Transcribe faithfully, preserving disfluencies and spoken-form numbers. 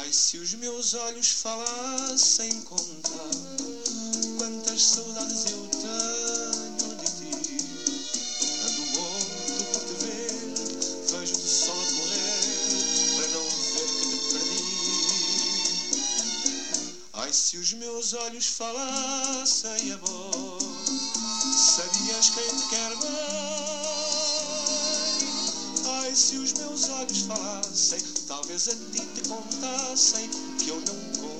Ai, se os meus olhos falassem contar quantas saudades eu tenho de ti. Ando morto por te ver, vejo o sol a correr para não ver que te perdi. Ai, se os meus olhos falassem amor, sabias quem te quer bem. Ai, se os meus olhos falassem, talvez a ti te contassem o que eu não conto.